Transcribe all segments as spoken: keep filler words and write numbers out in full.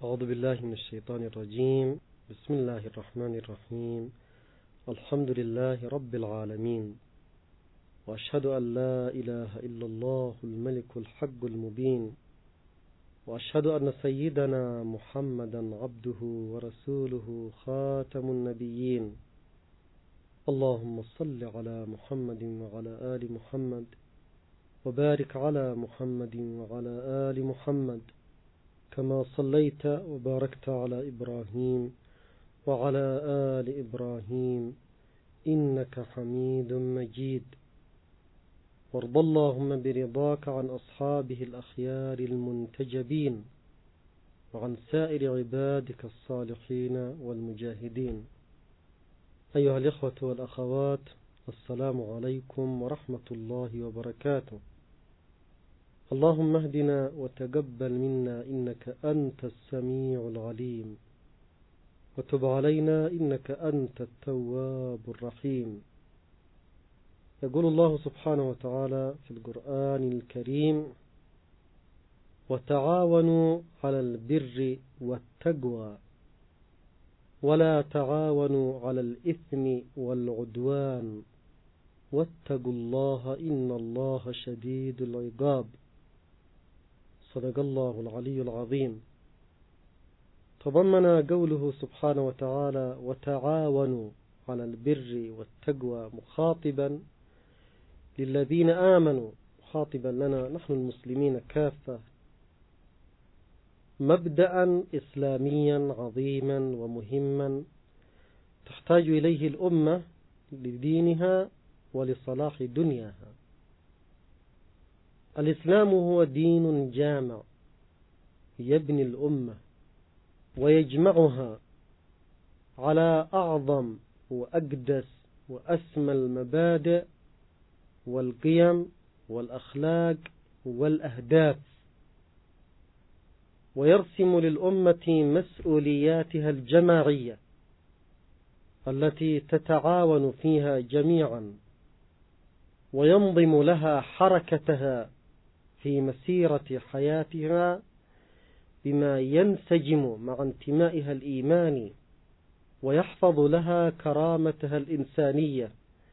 أعوذ بالله من الشيطان الرجيم. بسم الله الرحمن الرحيم. الحمد لله رب العالمين، وأشهد أن لا إله إلا الله الملك الحق المبين، وأشهد أن سيدنا محمدا عبده ورسوله خاتم النبيين. اللهم صل على محمد وعلى آل محمد، وبارك على محمد وعلى آل محمد كما صليت وباركت على إبراهيم وعلى آل إبراهيم إنك حميد مجيد. وارض اللهم برضاك عن أصحابه الأخيار المنتجبين، وعن سائر عبادك الصالحين والمجاهدين. أيها الإخوة والأخوات، السلام عليكم ورحمة الله وبركاته. اللهم اهدنا وتقبل منا إنك أنت السميع العليم، وتب علينا إنك أنت التواب الرحيم. يقول الله سبحانه وتعالى في القرآن الكريم: وتعاونوا على البر والتقوى ولا تعاونوا على الإثم والعدوان واتقوا الله إن الله شديد العقاب. صدق الله العلي العظيم. تضمن قوله سبحانه وتعالى وتعاونوا على البر والتقوى مخاطبا للذين آمنوا، مخاطبا لنا نحن المسلمين كافة، مبدأ إسلاميا عظيما ومهما تحتاج إليه الأمة لدينها ولصلاح دنياها. الإسلام هو دين جامع يبني الأمة ويجمعها على أعظم وأقدس وأسمى المبادئ والقيم والأخلاق والأهداف، ويرسم للأمة مسؤولياتها الجماعية التي تتعاون فيها جميعا، وينظم لها حركتها في مسيرة حياتها بما ينسجم مع انتمائها الإيماني، ويحفظ لها كرامتها الإنسانية،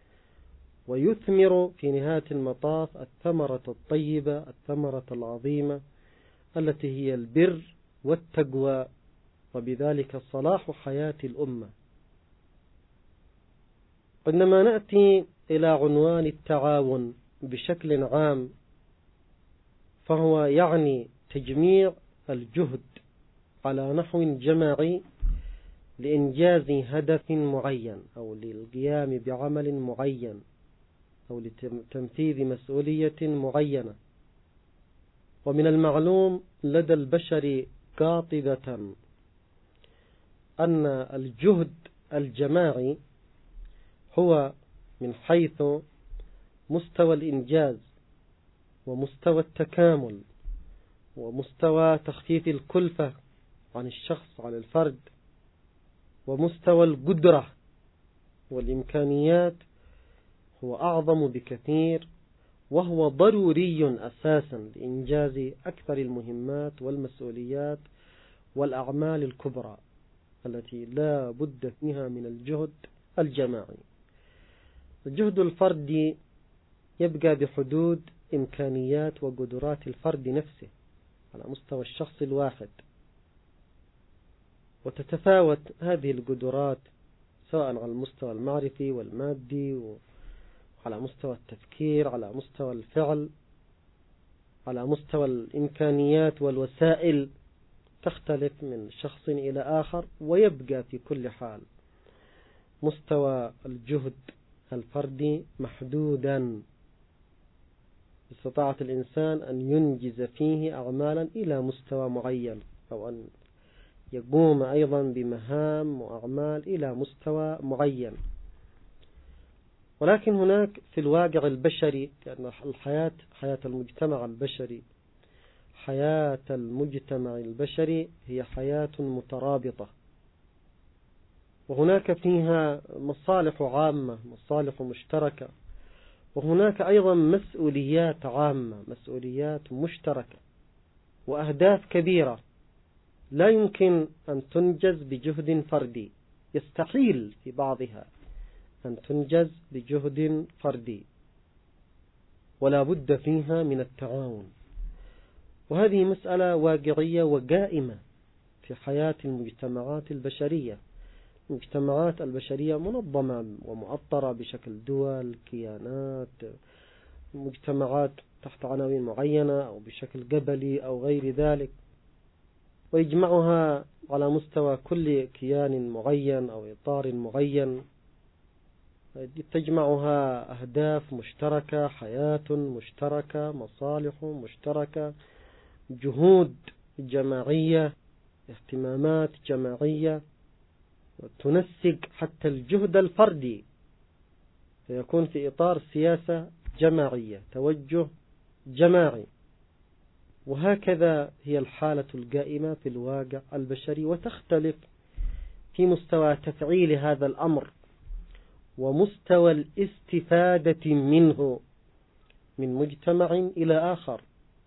ويثمر في نهاية المطاف الثمرة الطيبة، الثمرة العظيمة التي هي البر والتقوى، وبذلك صلاح حياة الأمة. عندما نأتي إلى عنوان التعاون بشكل عام، فهو يعني تجميع الجهد على نحو جماعي لإنجاز هدف معين أو للقيام بعمل معين أو لتنفيذ مسؤولية معينة. ومن المعلوم لدى البشر قاطبة أن الجهد الجماعي هو من حيث مستوى الإنجاز ومستوى التكامل ومستوى تخفيف الكلفة عن الشخص عن الفرد ومستوى القدرة والإمكانيات هو أعظم بكثير، وهو ضروري أساسا لإنجاز أكثر المهمات والمسؤوليات والأعمال الكبرى التي لا بد فيها من الجهد الجماعي. الجهد الفردي يبقى بحدود إمكانيات وقدرات الفرد نفسه على مستوى الشخص الواحد، وتتفاوت هذه القدرات سواء على المستوى المعرفي والمادي، وعلى مستوى التفكير، على مستوى الفعل، على مستوى الإمكانيات والوسائل، تختلف من شخص إلى آخر، ويبقى في كل حال مستوى الجهد الفردي محدودا. استطاعت الإنسان أن ينجز فيه أعمالا إلى مستوى معين، أو أن يقوم أيضا بمهام وأعمال إلى مستوى معين. ولكن هناك في الواقع البشري، لأن الحياة حياة المجتمع البشري حياة المجتمع البشري هي حياة مترابطة، وهناك فيها مصالح عامة، مصالح مشتركة، وهناك أيضا مسؤوليات عامة، مسؤوليات مشتركة، وأهداف كبيرة لا يمكن أن تنجز بجهد فردي، يستحيل في بعضها أن تنجز بجهد فردي، ولا بد فيها من التعاون. وهذه مسألة واقعية وقائمة في حياة المجتمعات البشرية. المجتمعات البشرية منظمة ومؤطرة بشكل دول، كيانات، مجتمعات تحت عناوين معينة أو بشكل قبلي أو غير ذلك، ويجمعها على مستوى كل كيان معين أو إطار معين، تجمعها أهداف مشتركة، حياة مشتركة، مصالح مشتركة، جهود جماعية، اهتمامات جماعية، وتنسق حتى الجهد الفردي فيكون في إطار سياسة جماعية، توجه جماعي. وهكذا هي الحالة القائمة في الواقع البشري، وتختلف في مستوى تفعيل هذا الأمر ومستوى الاستفادة منه من مجتمع إلى آخر.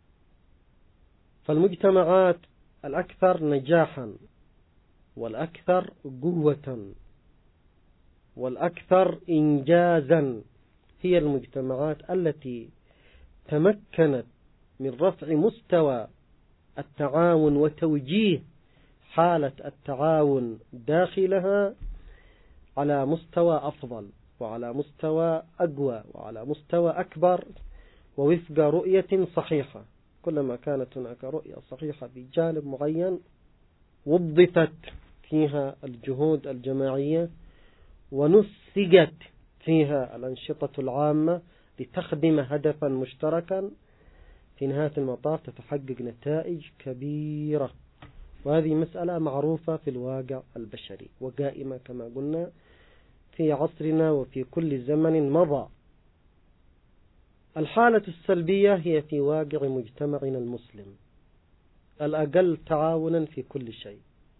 فالمجتمعات الأكثر نجاحا والأكثر قوة والأكثر إنجازا هي المجتمعات التي تمكنت من رفع مستوى التعاون وتوجيه حالة التعاون داخلها على مستوى أفضل وعلى مستوى أقوى وعلى مستوى أكبر، ووفق رؤية صحيحة. كلما كانت هناك رؤية صحيحة بجانب معين وظفت فيها الجهود الجماعية ونسجت فيها الأنشطة العامة لتخدم هدفا مشتركا، في نهاية المطاف تتحقق نتائج كبيرة. وهذه مسألة معروفة في الواقع البشري وقائمة كما قلنا في عصرنا وفي كل زمن مضى. الحالة السلبية هي في واقع مجتمعنا المسلم، الأقل تعاونا في كل شيء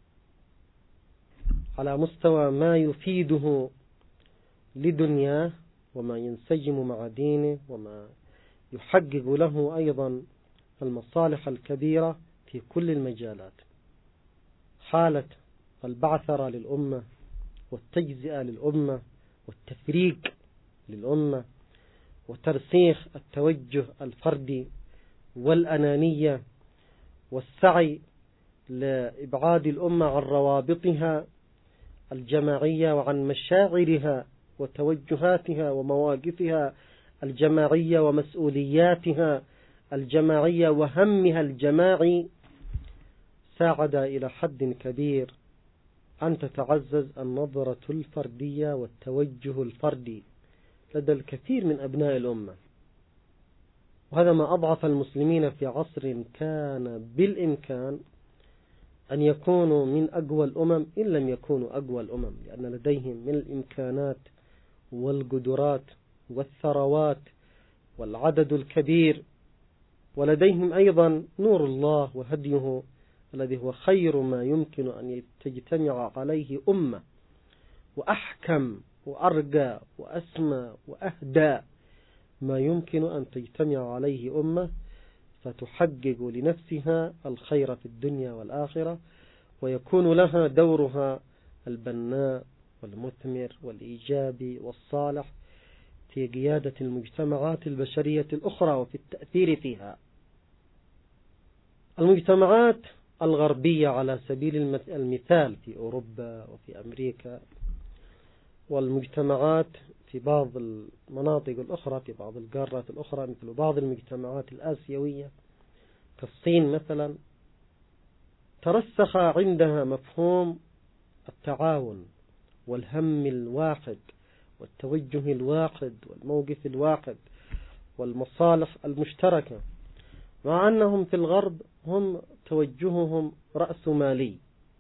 على مستوى ما يفيده لدنياه وما ينسجم مع دينه وما يحقق له أيضا المصالح الكبيرة في كل المجالات. حالة البعثرة للأمة والتجزئة للأمة والتفريق للأمة وترسيخ التوجه الفردي والأنانية والسعي لإبعاد الأمة عن روابطها الجماعية وعن مشاعرها وتوجهاتها ومواقفها الجماعية ومسؤولياتها الجماعية وهمها الجماعي، ساعد إلى حد كبير أن تتعزز النظرة الفردية والتوجه الفردي لدى الكثير من أبناء الأمة. وهذا ما أضعف المسلمين في عصر كان بالإمكان أن يكونوا من أقوى الأمم إن لم يكونوا أقوى الأمم، لأن لديهم من الإمكانات والقدرات والثروات والعدد الكبير، ولديهم أيضا نور الله وهديه الذي هو خير ما يمكن أن تجتمع عليه أمة، وأحكم وأرقى وأسمى وأهدى ما يمكن أن تجتمع عليه أمة فتحقق لنفسها الخير في الدنيا والآخرة، ويكون لها دورها البناء والمثمر والإيجابي والصالح في قيادة المجتمعات البشرية الأخرى وفي التأثير فيها. المجتمعات الغربية على سبيل المثال في أوروبا وفي أمريكا، والمجتمعات في بعض المناطق الأخرى في بعض القارات الأخرى مثل بعض المجتمعات الآسيوية كالصين مثلا، ترسخ عندها مفهوم التعاون والهم الواحد والتوجه الواحد والموقف الواحد والمصالح المشتركة، مع أنهم في الغرب هم توجههم رأس مالي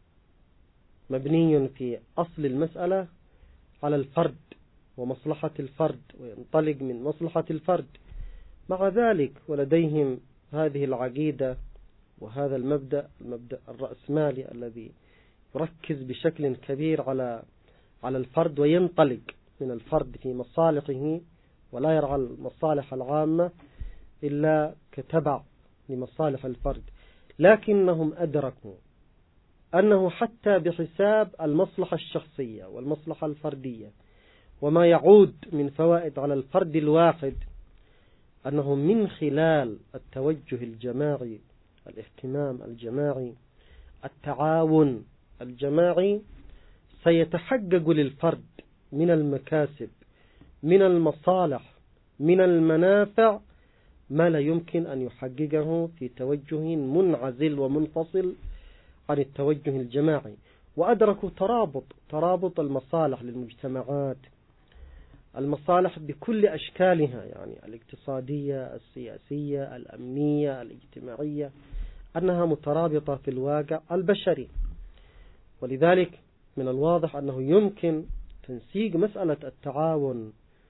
مبني في أصل المسألة على الفرد ومصلحة الفرد وينطلق من مصلحة الفرد. مع ذلك ولديهم هذه العقيدة وهذا المبدأ المبدأ الرأسمالي الذي يركز بشكل كبير على على الفرد وينطلق من الفرد في مصالحه ولا يرعى المصالح العامة إلا كتبع لمصالح الفرد. لكنهم أدركوا أنه حتى بحساب المصلحة الشخصية والمصلحة الفردية وما يعود من فوائد على الفرد الواحد، أنه من خلال التوجه الجماعي، الاهتمام الجماعي، التعاون الجماعي، سيتحقق للفرد من المكاسب، من المصالح، من المنافع ما لا يمكن أن يحققه في توجه منعزل ومنفصل عن التوجه الجماعي. وأدركوا ترابط ترابط المصالح للمجتمعات، المصالح بكل أشكالها، يعني الاقتصادية، السياسية، الأمنية، الاجتماعية، أنها مترابطة في الواقع البشري. ولذلك من الواضح أنه يمكن تنسيق مسألة التعاون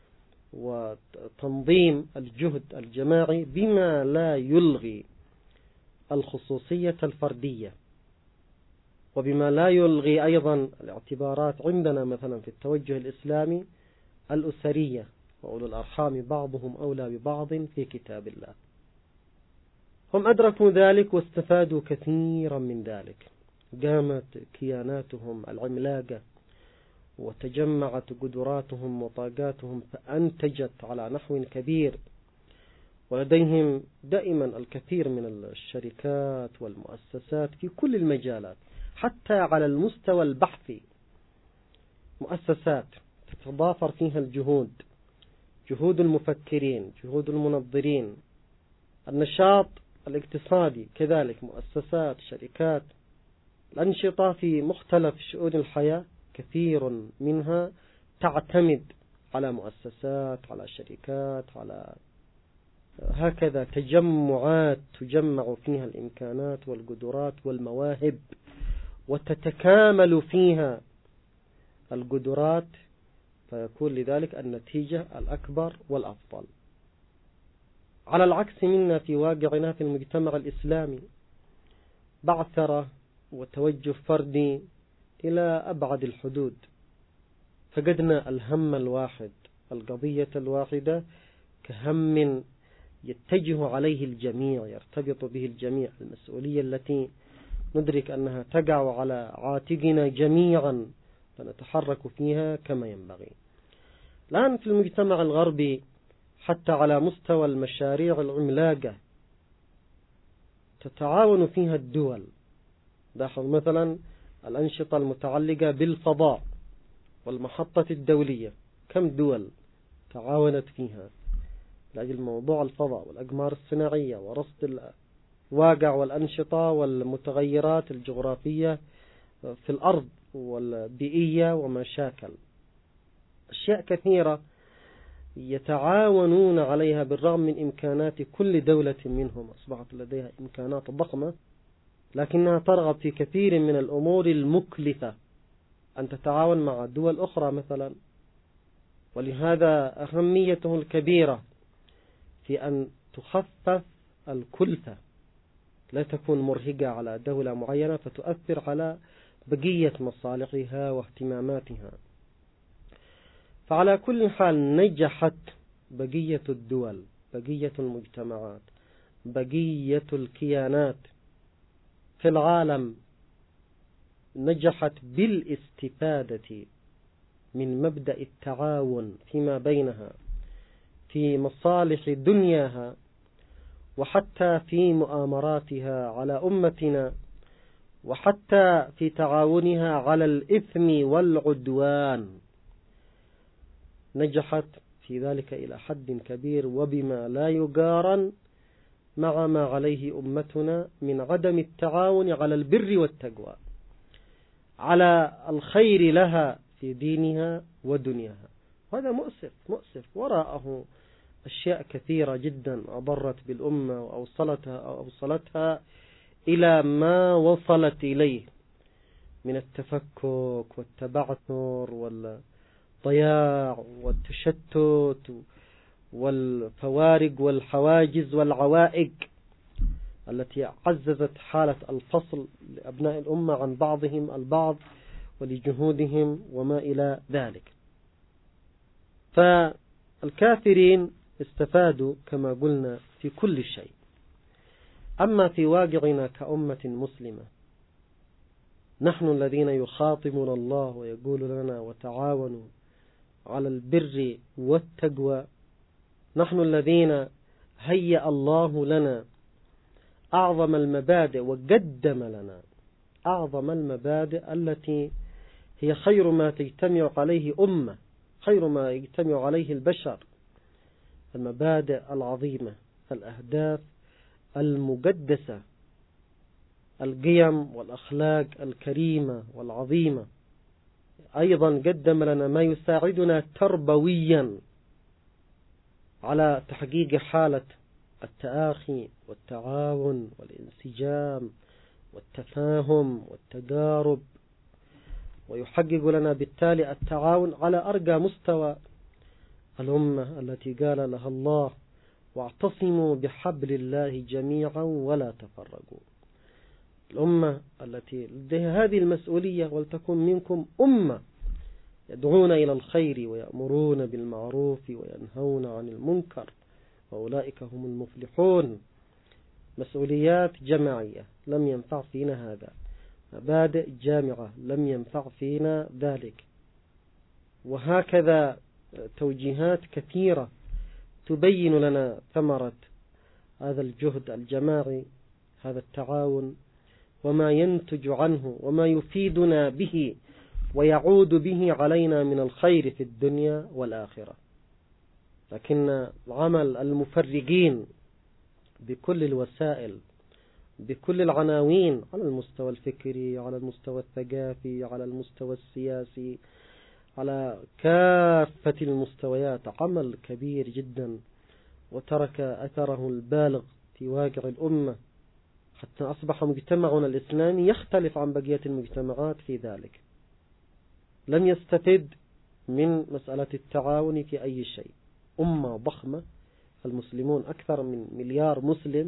وتنظيم الجهد الجماعي بما لا يلغي الخصوصية الفردية، وبما لا يلغي أيضا الاعتبارات عندنا مثلا في التوجه الإسلامي الأسرية، وأولو الأرحام بعضهم أولى ببعض في كتاب الله. هم أدركوا ذلك واستفادوا كثيرا من ذلك. قامت كياناتهم العملاقة وتجمعت قدراتهم وطاقاتهم فأنتجت على نحو كبير، ولديهم دائما الكثير من الشركات والمؤسسات في كل المجالات، حتى على المستوى البحثي مؤسسات تتضافر فيها الجهود، جهود المفكرين، جهود المنظرين، النشاط الاقتصادي كذلك، مؤسسات، شركات، الأنشطة في مختلف شؤون الحياة كثير منها تعتمد على مؤسسات، على شركات، على هكذا تجمعات تجمع فيها الإمكانات والقدرات والمواهب، وتتكامل فيها القدرات، فيكون لذلك النتيجة الأكبر والأفضل. على العكس منا في واقعنا في المجتمع الإسلامي، بعثرة وتوجه فردي إلى أبعد الحدود، فقدنا الهم الواحد، القضية الواحدة كهم يتجه عليه الجميع، يرتبط به الجميع، المسؤولية التي ندرك أنها تقع على عاتقنا جميعا فنتحرك فيها كما ينبغي. الآن في المجتمع الغربي حتى على مستوى المشاريع العملاقة تتعاون فيها الدول. لاحظ مثلا الأنشطة المتعلقة بالفضاء والمحطة الدولية، كم دول تعاونت فيها لأجل موضوع الفضاء والأقمار الصناعية ورصد الواقع والأنشطة والمتغيرات الجغرافية في الأرض والبيئية ومشاكل أشياء كثيرة يتعاونون عليها بالرغم من إمكانات كل دولة منهم، أصبحت لديها إمكانات ضخمة، لكنها ترغب في كثير من الأمور المكلفة أن تتعاون مع دول أخرى مثلا. ولهذا أهميته الكبيرة في أن تخفف الكلفة، لا تكون مرهقة على دولة معينة فتؤثر على بقية مصالحها واهتماماتها. فعلى كل حال نجحت بقية الدول، بقية المجتمعات، بقية الكيانات في العالم، نجحت بالاستفادة من مبدأ التعاون فيما بينها في مصالح دنياها، وحتى في مؤامراتها على أمتنا، وحتى في تعاونها على الإثم والعدوان، نجحت في ذلك إلى حد كبير وبما لا يقارن مع ما عليه أمتنا من عدم التعاون على البر والتقوى، على الخير لها في دينها ودنياها. هذا مؤسف مؤسف، وراءه أشياء كثيرة جدا أضرت بالأمة وأوصلتها أو أوصلتها إلى ما وصلت إليه من التفكك والتبعثر والضياع والتشتت والفوارق والحواجز والعوائق التي عززت حالة الفصل لأبناء الأمة عن بعضهم البعض ولجهودهم وما إلى ذلك. فالكافرين استفادوا كما قلنا في كل شيء. أما في واقعنا كأمة مسلمة نحن الذين يخاطبنا الله ويقول لنا وتعاونوا على البر والتقوى. نحن الذين هيأ الله لنا أعظم المبادئ وقدم لنا أعظم المبادئ التي هي خير ما تجتمع عليه أمة، خير ما يجتمع عليه البشر، المبادئ العظيمة، الأهداف المقدسة، القيم والأخلاق الكريمة والعظيمة. أيضا قدم لنا ما يساعدنا تربويا على تحقيق حالة التآخي والتعاون والانسجام والتفاهم والتقارب، ويحقق لنا بالتالي التعاون على أرقى مستوى. الأمة التي قال لها الله واعتصموا بحبل الله جميعا ولا تفرقوا، الأمة التي لديها هذه المسؤولية، ولتكن منكم أمة يدعون إلى الخير ويأمرون بالمعروف وينهون عن المنكر وأولئك هم المفلحون. مسؤوليات جماعية لم ينفع فينا هذا، مبادئ جامعة لم ينفع فينا ذلك، وهكذا توجيهات كثيرة تبين لنا ثمرة هذا الجهد الجماعي، هذا التعاون، وما ينتج عنه وما يفيدنا به ويعود به علينا من الخير في الدنيا والآخرة. لكن عمل المفرقين بكل الوسائل، بكل العناوين، على المستوى الفكري، على المستوى الثقافي، على المستوى السياسي، على كافة المستويات، عمل كبير جدا، وترك أثره البالغ في واقع الأمة، حتى أصبح مجتمعنا الإسلامي يختلف عن بقية المجتمعات في ذلك. لم يستفد من مسألة التعاون في أي شيء. أمة ضخمة، المسلمون أكثر من مليار مسلم،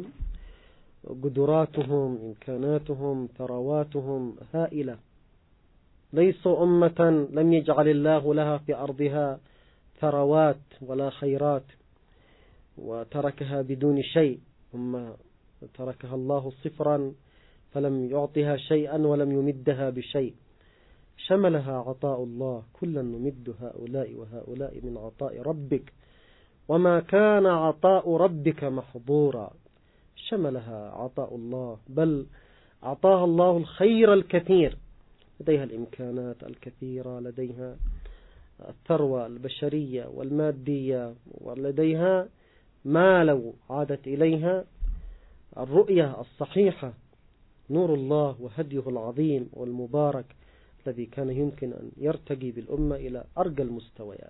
قدراتهم، إمكاناتهم، ثرواتهم هائلة، ليسوا أمة لم يجعل الله لها في أرضها ثروات ولا خيرات وتركها بدون شيء، أمة تركها الله صفرا فلم يعطها شيئا ولم يمدها بشيء، شملها عطاء الله، كلا نمد هؤلاء وهؤلاء من عطاء ربك وما كان عطاء ربك محظورا. شملها عطاء الله، بل أعطاها الله الخير الكثير، لديها الإمكانات الكثيرة، لديها الثروة البشرية والمادية، ولديها ما لو عادت إليها الرؤية الصحيحة، نور الله وهديه العظيم والمبارك الذي كان يمكن أن يرتقي بالأمة إلى أرقى المستويات.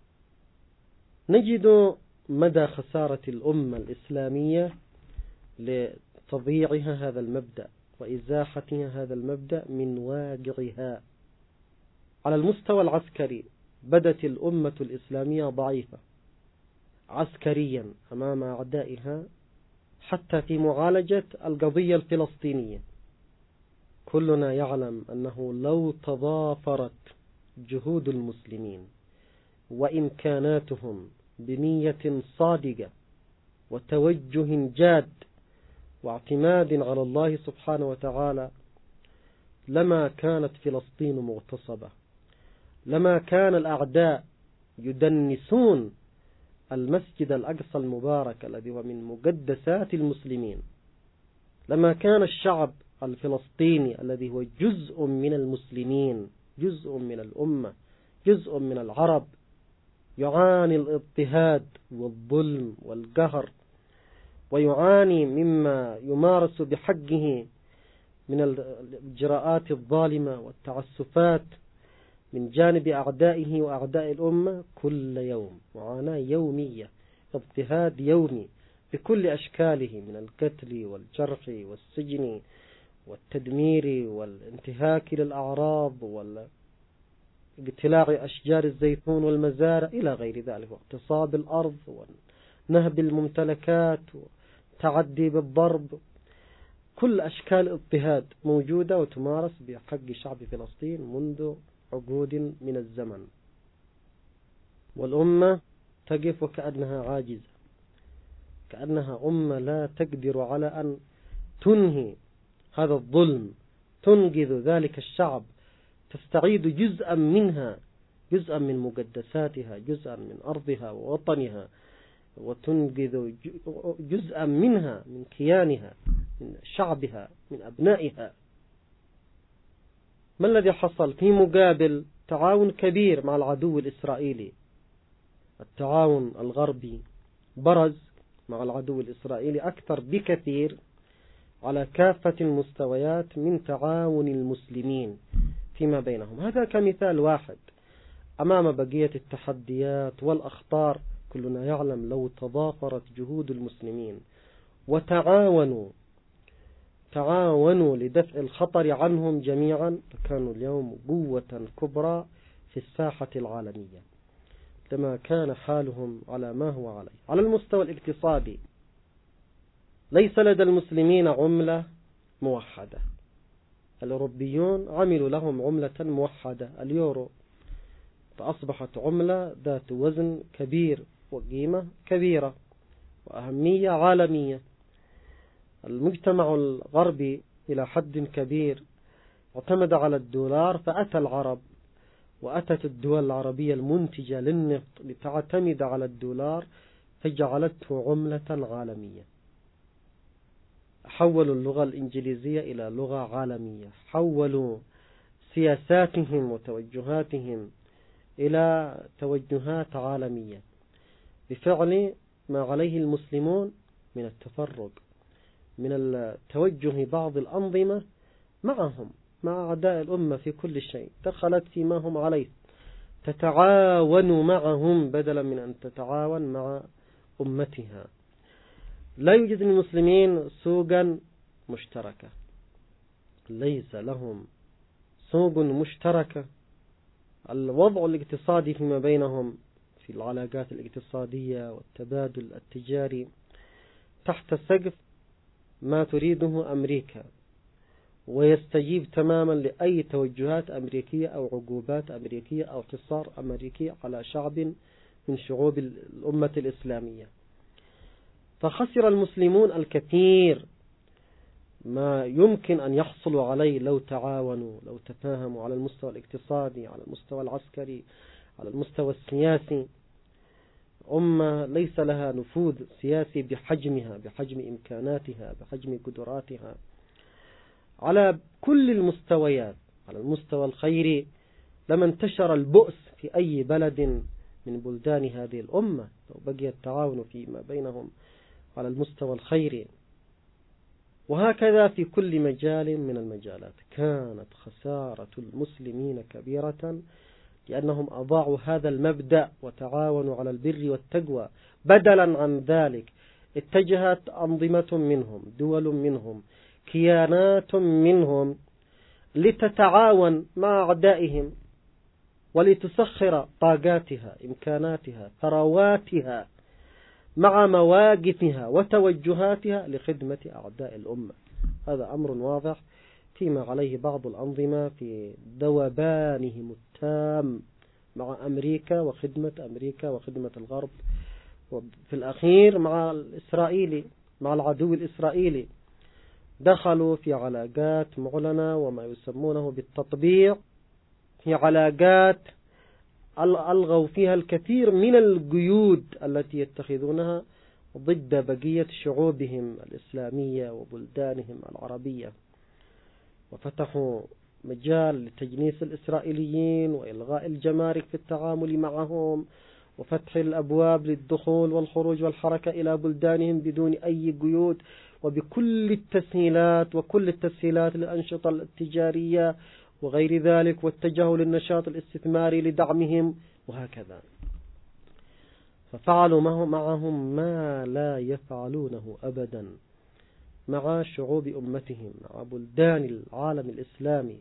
نجد مدى خسارة الأمة الإسلامية لتضييعها هذا المبدأ وإزاحتها هذا المبدأ من واقعها. على المستوى العسكري بدت الأمة الإسلامية ضعيفة عسكريا أمام أعدائها، حتى في معالجة القضية الفلسطينية. كلنا يعلم أنه لو تضافرت جهود المسلمين وإمكاناتهم بنية صادقة وتوجه جاد واعتماد على الله سبحانه وتعالى، لما كانت فلسطين مغتصبة، لما كان الأعداء يدنسون المسجد الأقصى المبارك الذي هو من مقدسات المسلمين، لما كان الشعب الفلسطيني الذي هو جزء من المسلمين، جزء من الأمة، جزء من العرب، يعاني الاضطهاد والظلم والقهر، ويعاني مما يمارس بحقه من الإجراءات الظالمة والتعسفات من جانب أعدائه وأعداء الأمة كل يوم، معاناة يومية، اضطهاد يومي بكل أشكاله، من القتل والجرح والسجن والتدمير والانتهاك للأعراض واقتلاع أشجار الزيتون والمزارع إلى غير ذلك، واغتصاب الأرض ونهب الممتلكات وتعدي بالضرب. كل أشكال اضطهاد موجودة وتمارس بحق شعب فلسطين منذ عقود من الزمن، والأمة تقف وكأنها عاجزة، كأنها أمة لا تقدر على أن تنهي هذا الظلم تنقذ ذلك الشعب، تستعيد جزءا منها، جزءا من مقدساتها، جزءا من أرضها ووطنها، وتنقذ جزءا منها من كيانها، من شعبها، من أبنائها. ما الذي حصل؟ في مقابل تعاون كبير مع العدو الإسرائيلي. التعاون الغربي برز مع العدو الإسرائيلي أكثر بكثير على كافة المستويات من تعاون المسلمين فيما بينهم. هذا كمثال واحد أمام بقية التحديات والأخطار. كلنا يعلم لو تضافرت جهود المسلمين وتعاونوا تعاونوا لدفع الخطر عنهم جميعا لكانوا اليوم قوة كبرى في الساحة العالمية، لما كان حالهم على ما هو عليه. على المستوى الاقتصادي ليس لدى المسلمين عملة موحدة. الأوروبيون عملوا لهم عملة موحدة، اليورو، فأصبحت عملة ذات وزن كبير وقيمة كبيرة وأهمية عالمية. المجتمع الغربي إلى حد كبير اعتمد على الدولار، فأتى العرب وأتت الدول العربية المنتجة للنفط لتعتمد على الدولار، فجعلته عملة عالمية. حولوا اللغة الإنجليزية إلى لغة عالمية، حولوا سياساتهم وتوجهاتهم إلى توجهات عالمية بفعل ما عليه المسلمون من التفرق، من التوجه بعض الأنظمة معهم مع أعداء الأمة في كل شيء، دخلت فيما هم عليه، تتعاون معهم بدلا من أن تتعاون مع أمتها. لا يوجد للمسلمين سوقا مشتركة، ليس لهم سوق مشتركة. الوضع الاقتصادي فيما بينهم في العلاقات الاقتصادية والتبادل التجاري تحت سقف ما تريده أمريكا، ويستجيب تماما لأي توجهات أمريكية أو عقوبات أمريكية أو حصار أمريكي على شعب من شعوب الأمة الإسلامية. فخسر المسلمون الكثير ما يمكن أن يحصلوا عليه لو تعاونوا، لو تفاهموا على المستوى الاقتصادي، على المستوى العسكري، على المستوى السياسي. أمة ليس لها نفوذ سياسي بحجمها، بحجم إمكاناتها، بحجم قدراتها على كل المستويات. على المستوى الخيري لما انتشر البؤس في أي بلد من بلدان هذه الأمة لو بقي التعاون فيما بينهم على المستوى الخيري. وهكذا في كل مجال من المجالات. كانت خسارة المسلمين كبيرة لأنهم أضاعوا هذا المبدأ وتعاونوا على البر والتقوى. بدلا عن ذلك اتجهت أنظمة منهم، دول منهم، كيانات منهم لتتعاون مع أعدائهم ولتسخر طاقاتها، إمكاناتها، ثرواتها مع مواقفها وتوجهاتها لخدمة أعداء الأمة. هذا أمر واضح فيما عليه بعض الأنظمة في ذوبانهم التام مع أمريكا وخدمة أمريكا وخدمة الغرب، وفي الأخير مع الإسرائيلي، مع العدو الإسرائيلي. دخلوا في علاقات معلنة وما يسمونه بالتطبيع، في علاقات ألغوا فيها الكثير من القيود التي يتخذونها ضد بقية شعوبهم الإسلامية وبلدانهم العربية، وفتحوا مجال لتجنيس الإسرائيليين وإلغاء الجمارك في التعامل معهم، وفتح الأبواب للدخول والخروج والحركة إلى بلدانهم بدون أي قيود، وبكل التسهيلات وكل التسهيلات للأنشطة التجارية وغير ذلك، واتجهوا للنشاط الاستثماري لدعمهم وهكذا. ففعلوا معهم ما لا يفعلونه أبدا مع شعوب أمتهم، مع بلدان العالم الإسلامي.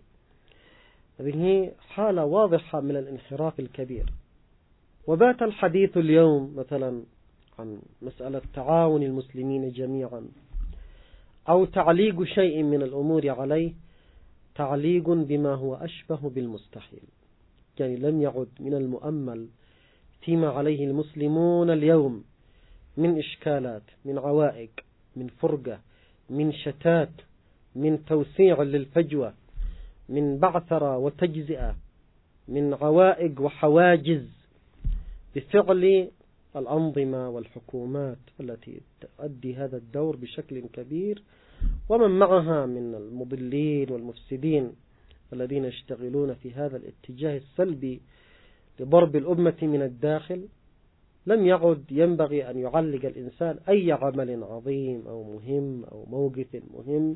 هذه حالة واضحة من الانحراف الكبير. وبات الحديث اليوم مثلا عن مسألة تعاون المسلمين جميعا أو تعليق شيء من الأمور عليه تعليق بما هو أشبه بالمستحيل. يعني لم يعد من المؤمل فيما عليه المسلمون اليوم من إشكالات، من عوائق، من فرقة، من شتات، من توسيع للفجوة، من بعثرة وتجزئة، من عوائق وحواجز بفعل الأنظمة والحكومات التي تؤدي هذا الدور بشكل كبير، ومن معها من المضلين والمفسدين الذين يشتغلون في هذا الاتجاه السلبي لضرب الأمة من الداخل. لم يعد ينبغي أن يعلق الإنسان أي عمل عظيم أو مهم أو موقف مهم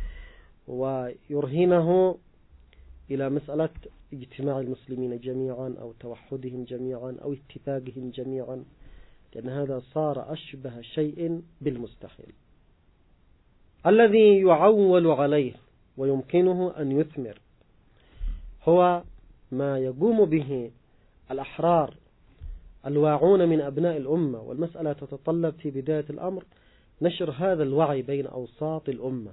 ويرهنه إلى مسألة اجتماع المسلمين جميعا أو توحدهم جميعا أو اتفاقهم جميعا، لأن هذا صار أشبه شيء بالمستحيل. الذي يعول عليه ويمكنه أن يثمر هو ما يقوم به الأحرار الواعون من أبناء الأمة، والمسألة تتطلب في بداية الأمر نشر هذا الوعي بين أوساط الأمة،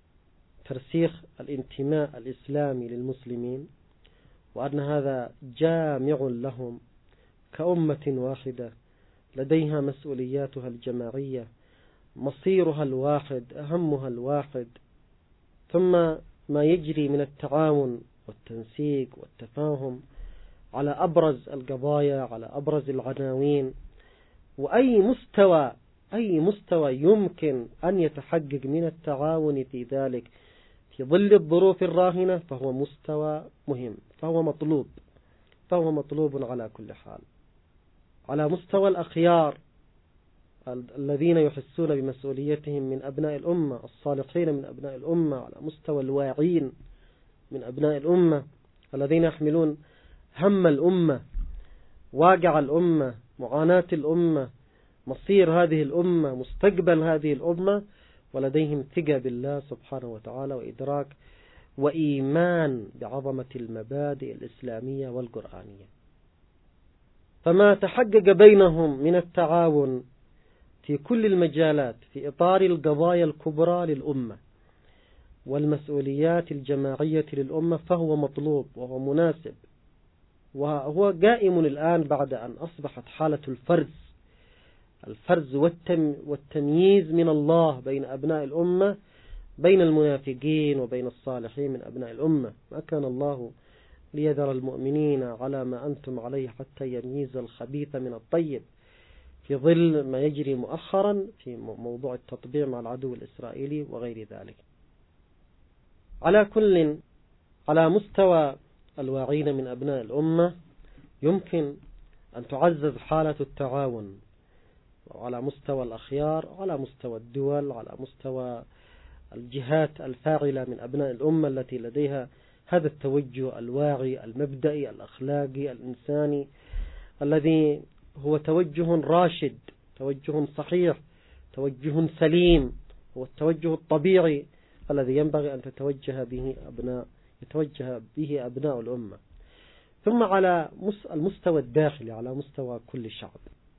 ترسيخ الانتماء الإسلامي للمسلمين، وأن هذا جامع لهم كأمة واحدة لديها مسؤولياتها الجماعية، مصيرها الواحد، أهمها الواحد، ثم ما يجري من التعاون والتنسيق والتفاهم على أبرز القضايا، على أبرز العناوين، وأي مستوى أي مستوى يمكن أن يتحقق من التعاون في ذلك في ظل الظروف الراهنة فهو مستوى مهم، فهو مطلوب فهو مطلوب على كل حال. على مستوى الأخيار الذين يحسون بمسؤوليتهم من أبناء الأمة الصالحين من أبناء الأمة، على مستوى الواعين من أبناء الأمة الذين يحملون هم الأمة، واقع الأمة، معاناة الأمة، مصير هذه الأمة، مستقبل هذه الأمة، ولديهم ثقة بالله سبحانه وتعالى وإدراك وإيمان بعظمة المبادئ الإسلامية والقرآنية. فما تحقق بينهم من التعاون في كل المجالات في إطار القضايا الكبرى للأمة والمسؤوليات الجماعية للأمة فهو مطلوب وهو مناسب، وهو قائم الآن بعد أن أصبحت حالة الفرز الفرز والتمييز من الله بين أبناء الأمة، بين المنافقين وبين الصالحين من أبناء الأمة. ما كان الله ليذر المؤمنين على ما أنتم عليه حتى يميز الخبيث من الطيب، في ظل ما يجري مؤخرا في موضوع التطبيع مع العدو الإسرائيلي وغير ذلك. على كل، على مستوى الواعين من أبناء الأمة يمكن أن تعزز حالة التعاون، على مستوى الأخيار، على مستوى الدول، على مستوى الجهات الفاعلة من أبناء الأمة التي لديها هذا التوجه الواعي المبدئي الأخلاقي الإنساني الذي هو توجه راشد، توجه صحيح، توجه سليم، هو التوجه الطبيعي الذي ينبغي أن تتوجه به أبناء يتوجه به أبناء الأمة. ثم على المستوى الداخلي، على مستوى كل شعب.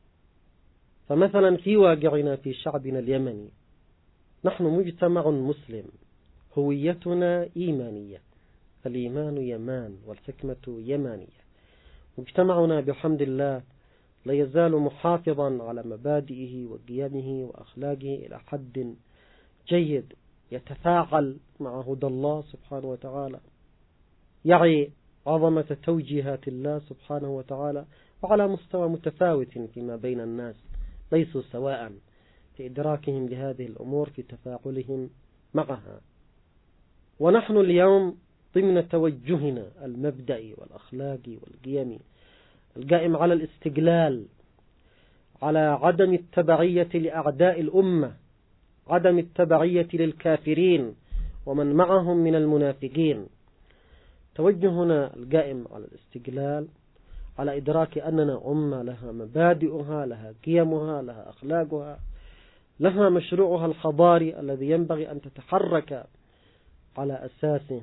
فمثلا في واقعنا في شعبنا اليمني، نحن مجتمع مسلم، هويتنا إيمانية، الإيمان يمان والحكمة يمانية. مجتمعنا بحمد الله لا يزال محافظا على مبادئه وقيمه وأخلاقه إلى حد جيد، يتفاعل مع هدى الله سبحانه وتعالى، يعي عظمة توجيهات الله سبحانه وتعالى، وعلى مستوى متفاوت فيما بين الناس، ليسوا سواء في إدراكهم لهذه الأمور، في تفاعلهم معها. ونحن اليوم ضمن توجهنا المبدئي والأخلاقي والقيمي القائم على الاستقلال، على عدم التبعية لأعداء الأمة، عدم التبعية للكافرين ومن معهم من المنافقين. توجهنا القائم على الاستقلال، على إدراك أننا أمة لها مبادئها، لها قيمها، لها أخلاقها، لها مشروعها الحضاري الذي ينبغي أن تتحرك على أساسه.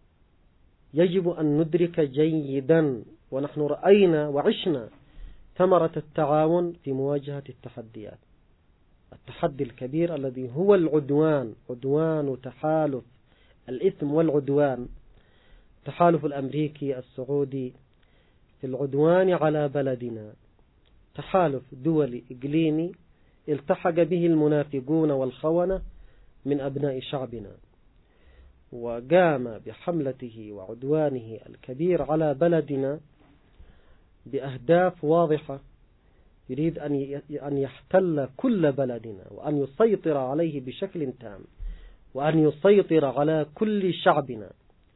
يجب أن ندرك جيدا، ونحن رأينا وعشنا ثمرة التعاون في مواجهة التحديات. التحدي الكبير الذي هو العدوان، عدوان وتحالف الإثم والعدوان، التحالف الأمريكي السعودي في العدوان على بلدنا، تحالف دولي إقليمي التحق به المنافقون والخونة من أبناء شعبنا. وقام بحملته وعدوانه الكبير على بلدنا بأهداف واضحة، يريد أن يحتل كل بلدنا وأن يسيطر عليه بشكل تام وأن يسيطر على كل شعبنا،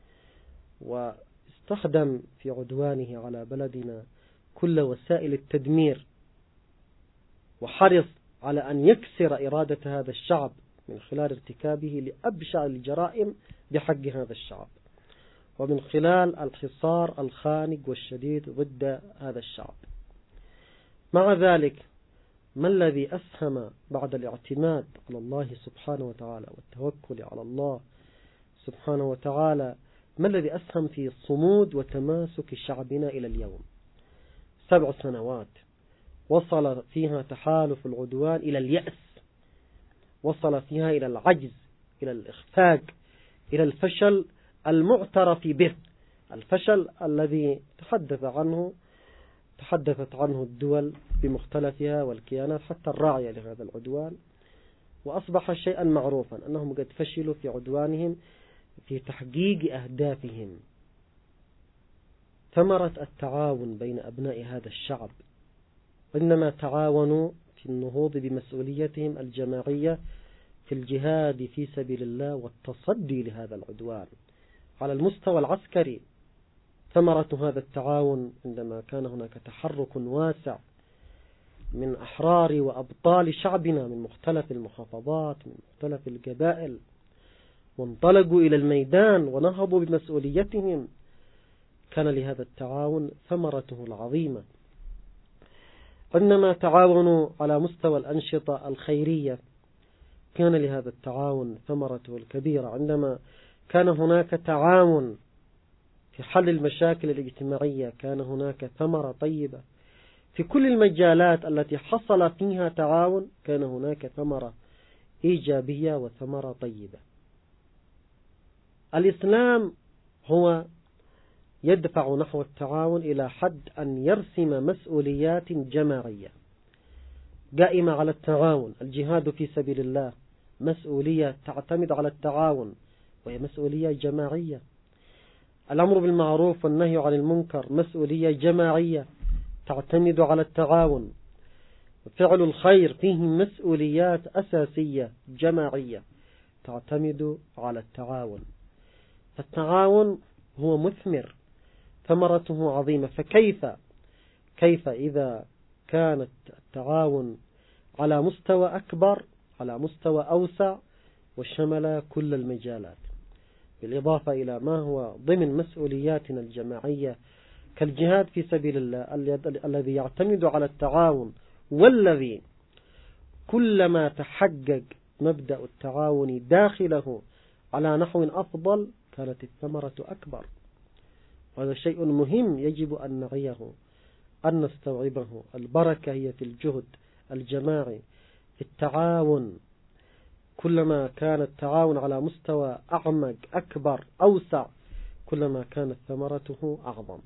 واستخدم في عدوانه على بلدنا كل وسائل التدمير، وحرص على أن يكسر إرادة هذا الشعب من خلال ارتكابه لأبشع الجرائم بحق هذا الشعب، ومن خلال الحصار الخانق والشديد ضد هذا الشعب. مع ذلك ما الذي أسهم بعد الاعتماد على الله سبحانه وتعالى والتوكل على الله سبحانه وتعالى، ما الذي أسهم في صمود وتماسك شعبنا إلى اليوم؟ سبع سنوات وصل فيها تحالف العدوان إلى اليأس، وصل فيها إلى العجز، إلى الإخفاق، إلى الفشل المعترف به، الفشل الذي تحدث عنه تحدثت عنه الدول بمختلفها والكيانات حتى الراعية لهذا العدوان، وأصبح شيئا معروفا أنهم قد فشلوا في عدوانهم في تحقيق أهدافهم. ثمرة التعاون بين أبناء هذا الشعب عندما تعاونوا في النهوض بمسؤوليتهم الجماعية في الجهاد في سبيل الله والتصدي لهذا العدوان على المستوى العسكري. ثمرة هذا التعاون عندما كان هناك تحرك واسع من أحرار وأبطال شعبنا من مختلف المحافظات من مختلف القبائل، وانطلقوا إلى الميدان ونهضوا بمسؤوليتهم، كان لهذا التعاون ثمرته العظيمة. عندما تعاونوا على مستوى الأنشطة الخيرية كان لهذا التعاون ثمرته الكبيرة. عندما كان هناك تعاون في حل المشاكل الاجتماعية كان هناك ثمرة طيبة. في كل المجالات التي حصل فيها تعاون كان هناك ثمرة إيجابية وثمرة طيبة. الإسلام هو يدفع نحو التعاون إلى حد أن يرسم مسؤوليات جماعية قائمة على التعاون. الجهاد في سبيل الله مسؤولية تعتمد على التعاون وهي مسؤولية جماعية. الأمر بالمعروف والنهي عن المنكر مسؤولية جماعية تعتمد على التعاون. فعل الخير فيه مسؤوليات أساسية جماعية تعتمد على التعاون. فالتعاون هو مثمر، ثمرته عظيمة. فكيف كيف إذا كانت التعاون على مستوى أكبر، على مستوى أوسع، وشمل كل المجالات، بالإضافة إلى ما هو ضمن مسؤولياتنا الجماعية كالجهاد في سبيل الله الذي يعتمد على التعاون، والذي كلما تحقق مبدأ التعاون داخله على نحو أفضل كانت الثمرة أكبر. وهذا شيء مهم يجب أن نعيه أن نستوعبه. البركة هي في الجهد الجماعي في التعاون. كلما كان التعاون على مستوى أعمق أكبر أوسع كلما كانت ثمرته أعظم.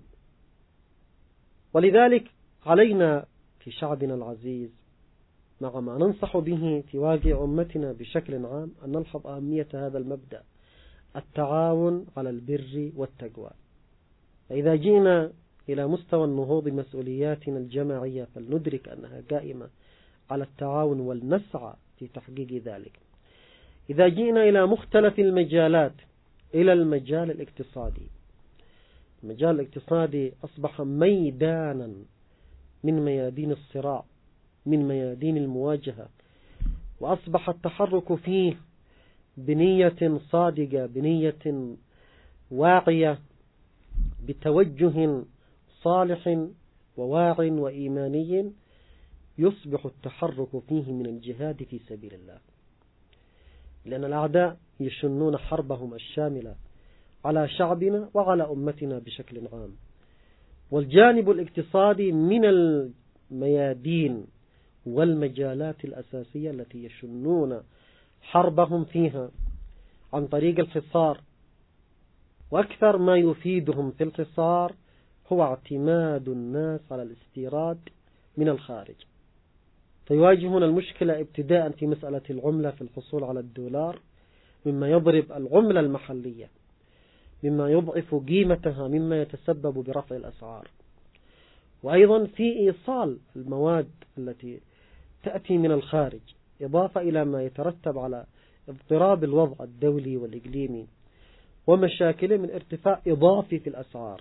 ولذلك علينا في شعبنا العزيز مع ما ننصح به في واقع أمتنا بشكل عام أن نلحظ أهمية هذا المبدأ، التعاون على البر والتقوى. فإذا جئنا إلى مستوى النهوض بمسؤولياتنا الجماعية فلندرك أنها قائمة على التعاون ولنسعى في تحقيق ذلك. إذا جئنا إلى مختلف المجالات، إلى المجال الاقتصادي، المجال الاقتصادي أصبح ميدانا من ميادين الصراع، من ميادين المواجهة، وأصبح التحرك فيه بنية صادقة، بنية واعية، بتوجه صالح وواع وإيماني، يصبح التحرك فيه من الجهاد في سبيل الله. لأن الأعداء يشنون حربهم الشاملة على شعبنا وعلى أمتنا بشكل عام. والجانب الاقتصادي من الميادين والمجالات الأساسية التي يشنون حربهم فيها عن طريق الحصار. وأكثر ما يفيدهم في الحصار هو اعتماد الناس على الاستيراد من الخارج. فيواجهون المشكلة ابتداء في مسألة العملة في الحصول على الدولار، مما يضرب العملة المحلية، مما يضعف قيمتها، مما يتسبب برفع الأسعار. وأيضا في إيصال المواد التي تأتي من الخارج، إضافة إلى ما يترتب على اضطراب الوضع الدولي والإقليمي ومشاكله من ارتفاع إضافي في الأسعار،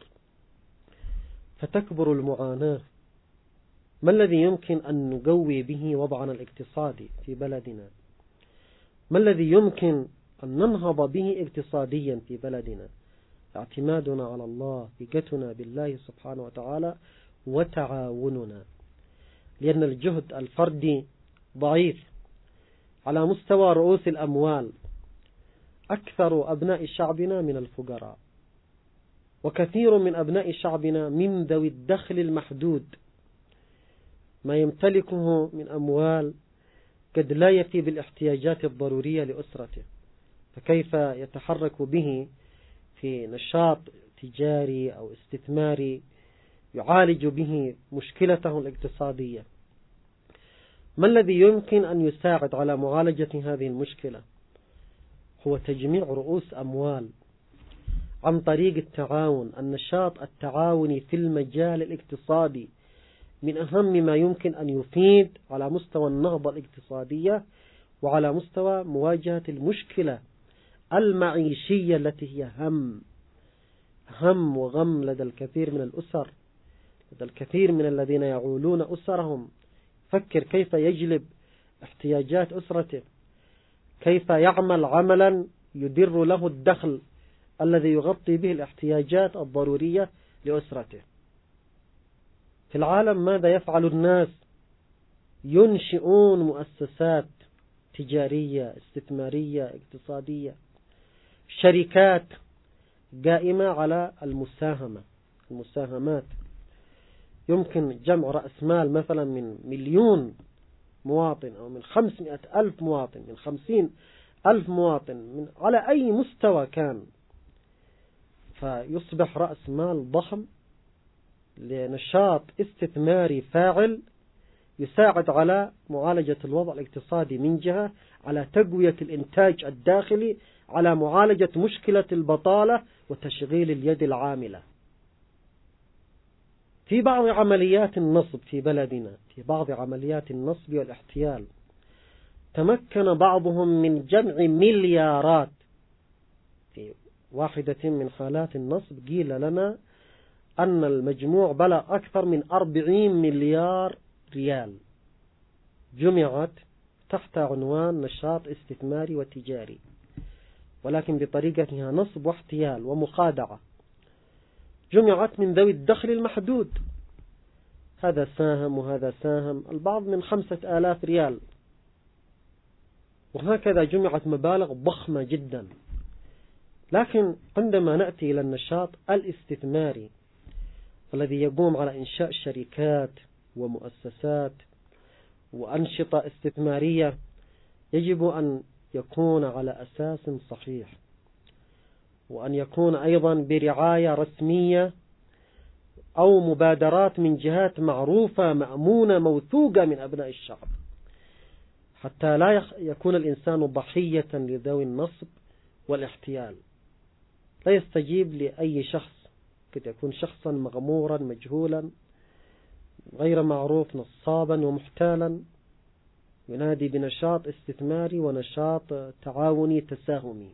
فتكبر المعاناة. ما الذي يمكن أن نقوي به وضعنا الاقتصادي في بلدنا؟ ما الذي يمكن أن ننهض به اقتصاديا في بلدنا؟ اعتمادنا على الله، ثقتنا بالله سبحانه وتعالى، وتعاوننا، لأن الجهد الفردي ضعيف. على مستوى رؤوس الأموال أكثر أبناء شعبنا من الفقراء، وكثير من أبناء شعبنا من ذوي الدخل المحدود، ما يمتلكه من أموال قد لا يفي بالاحتياجات الضرورية لأسرته، فكيف يتحرك به في نشاط تجاري أو استثماري يعالج به مشكلته الاقتصادية؟ ما الذي يمكن أن يساعد على معالجة هذه المشكلة؟ هو تجميع رؤوس أموال عن طريق التعاون. النشاط التعاوني في المجال الاقتصادي من أهم ما يمكن أن يفيد على مستوى النهضة الاقتصادية، وعلى مستوى مواجهة المشكلة المعيشية التي هي هم هم وغم لدى الكثير من الأسر، لدى الكثير من الذين يعولون أسرهم. فكر كيف يجلب احتياجات أسرته، كيف يعمل عملا يدر له الدخل الذي يغطي به الاحتياجات الضرورية لأسرته. في العالم ماذا يفعل الناس؟ ينشئون مؤسسات تجارية استثمارية اقتصادية، شركات قائمة على المساهمة المساهمات. يمكن جمع رأس مال مثلا من مليون مواطن، أو من خمسمائة ألف مواطن، من خمسين ألف مواطن، من على أي مستوى كان، فيصبح رأس مال ضخم لنشاط استثماري فاعل يساعد على معالجة الوضع الاقتصادي من جهة، على تقوية الإنتاج الداخلي، على معالجة مشكلة البطالة وتشغيل اليد العاملة. في بعض عمليات النصب في بلدنا، في بعض عمليات النصب والاحتيال، تمكن بعضهم من جمع مليارات. في واحدة من حالات النصب قيل لنا أن المجموع بلغ أكثر من أربعين مليار ريال، جمعت تحت عنوان نشاط استثماري وتجاري، ولكن بطريقتها نصب واحتيال ومخادعة. جمعت من ذوي الدخل المحدود، هذا ساهم وهذا ساهم، البعض من خمسة آلاف ريال، وهكذا جمعت مبالغ ضخمة جدا. لكن عندما نأتي إلى النشاط الاستثماري الذي يقوم على إنشاء شركات ومؤسسات وأنشطة استثمارية، يجب أن يكون على أساس صحيح، وأن يكون أيضا برعاية رسمية أو مبادرات من جهات معروفة مأمونة موثوقة من أبناء الشعب، حتى لا يكون الإنسان ضحية لذوي النصب والاحتيال. لا يستجيب لأي شخص، قد يكون شخصا مغمورا مجهولا غير معروف، نصابا ومحتالا، ينادي بنشاط استثماري ونشاط تعاوني تساهمي.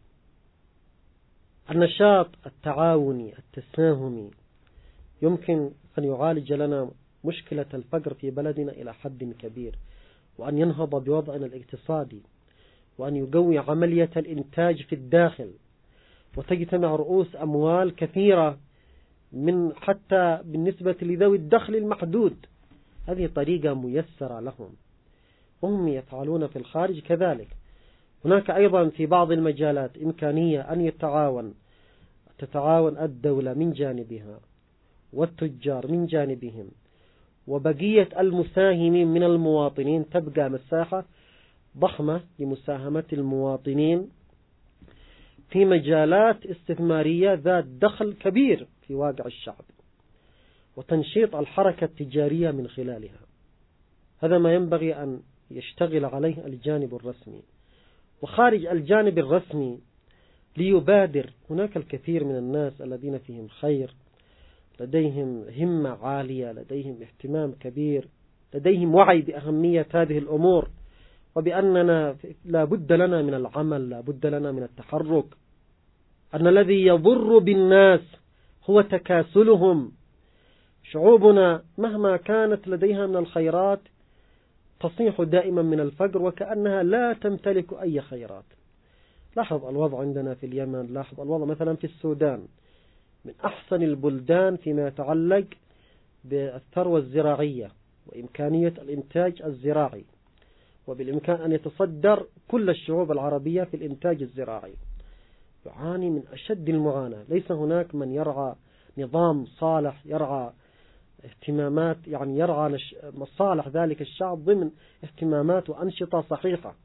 النشاط التعاوني التساهمي يمكن أن يعالج لنا مشكلة الفقر في بلدنا إلى حد كبير، وأن ينهض بوضعنا الاقتصادي، وأن يقوي عملية الإنتاج في الداخل، وتجتمع رؤوس أموال كثيرة من حتى بالنسبة لذوي الدخل المحدود. هذه طريقة ميسرة لهم، وهم يفعلون في الخارج كذلك. هناك أيضا في بعض المجالات إمكانية أن يتعاون تتعاون الدولة من جانبها والتجار من جانبهم، وبقية المساهمين من المواطنين، تبقى مساحة ضخمة لمساهمة المواطنين في مجالات استثمارية ذات دخل كبير في واقع الشعب، وتنشيط الحركة التجارية من خلالها. هذا ما ينبغي أن يشتغل عليه الجانب الرسمي. وخارج الجانب الرسمي ليبادر. هناك الكثير من الناس الذين فيهم خير، لديهم همة عالية، لديهم اهتمام كبير، لديهم وعي بأهمية هذه الأمور، وبأننا لا بد لنا من العمل، لا بد لنا من التحرك، أن الذي يضر بالناس هو تكاسلهم. شعوبنا مهما كانت لديها من الخيرات تصيح دائما من الفقر وكأنها لا تمتلك أي خيرات. لاحظ الوضع عندنا في اليمن، لاحظ الوضع مثلا في السودان، من أحسن البلدان فيما يتعلق بالثروة الزراعية وإمكانية الإنتاج الزراعي، وبالإمكان أن يتصدر كل الشعوب العربية في الإنتاج الزراعي. يعاني من أشد المعاناة، ليس هناك من يرعى نظام صالح، يرعى اهتمامات، يعني يرعى مصالح ذلك الشعب ضمن اهتمامات وأنشطة صحيحة.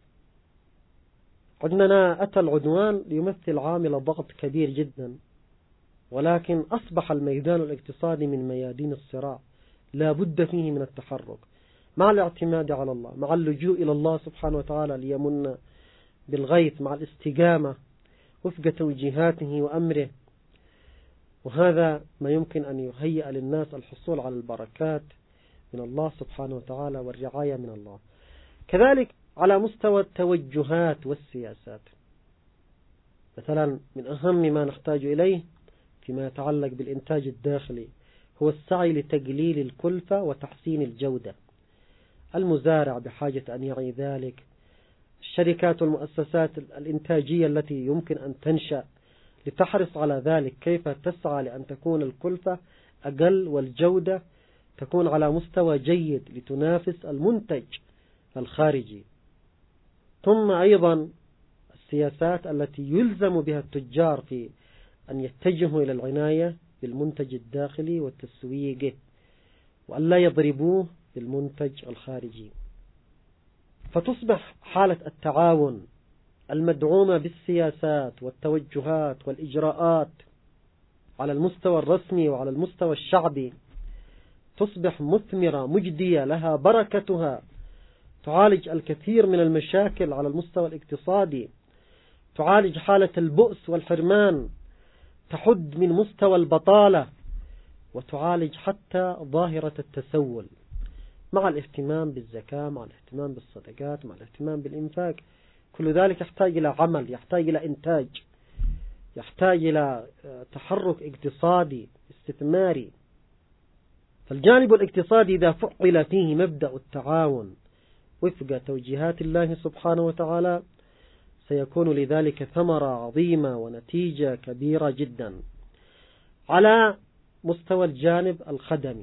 عندنا أتى العدوان ليمثل عامل ضغط كبير جدا، ولكن أصبح الميدان الاقتصادي من ميادين الصراع، لا بد فيه من التحرك مع الاعتماد على الله، مع اللجوء إلى الله سبحانه وتعالى ليمن بالغيث، مع الاستقامة وفق توجيهاته وأمره. وهذا ما يمكن أن يهيئ للناس الحصول على البركات من الله سبحانه وتعالى والرعاية من الله. كذلك على مستوى التوجهات والسياسات، مثلا من أهم ما نحتاج إليه فيما يتعلق بالإنتاج الداخلي هو السعي لتقليل الكلفة وتحسين الجودة. المزارع بحاجة أن يعي ذلك، الشركات والمؤسسات الإنتاجية التي يمكن أن تنشأ لتحرص على ذلك، كيف تسعى لأن تكون الكلفة أقل والجودة تكون على مستوى جيد لتنافس المنتج الخارجي. ثم أيضا السياسات التي يلزم بها التجار في أن يتجهوا إلى العناية بالمنتج الداخلي والتسويقه، وأن لا يضربوه بالمنتج الخارجي. فتصبح حالة التعاون المدعومة بالسياسات والتوجهات والإجراءات على المستوى الرسمي وعلى المستوى الشعبي تصبح مثمرة مجدية لها بركتها، تعالج الكثير من المشاكل على المستوى الاقتصادي، تعالج حالة البؤس والحرمان، تحد من مستوى البطالة، وتعالج حتى ظاهرة التسول، مع الاهتمام بالزكاة، مع الاهتمام بالصدقات، مع الاهتمام بالإنفاق. كل ذلك يحتاج إلى عمل، يحتاج إلى إنتاج، يحتاج إلى تحرك اقتصادي استثماري. فالجانب الاقتصادي إذا فعل فيه مبدأ التعاون وفق توجيهات الله سبحانه وتعالى سيكون لذلك ثمرة عظيمة ونتيجة كبيرة جدا. على مستوى الجانب الخدمي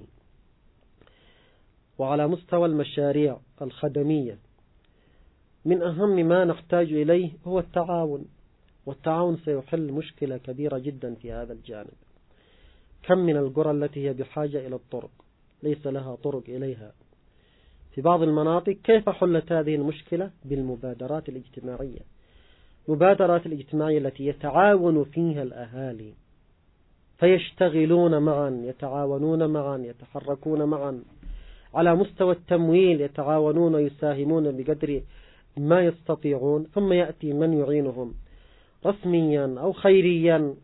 وعلى مستوى المشاريع الخدمية، من أهم ما نحتاج إليه هو التعاون، والتعاون سيحل مشكلة كبيرة جدا في هذا الجانب. كم من القرى التي هي بحاجة إلى الطرق ليس لها طرق إليها في بعض المناطق. كيف حلت هذه المشكلة؟ بالمبادرات الاجتماعية، مبادرات الاجتماعية التي يتعاون فيها الأهالي، فيشتغلون معا، يتعاونون معا، يتحركون معا. على مستوى التمويل يتعاونون ويساهمون بقدر ما يستطيعون، ثم يأتي من يعينهم رسميا أو خيريا،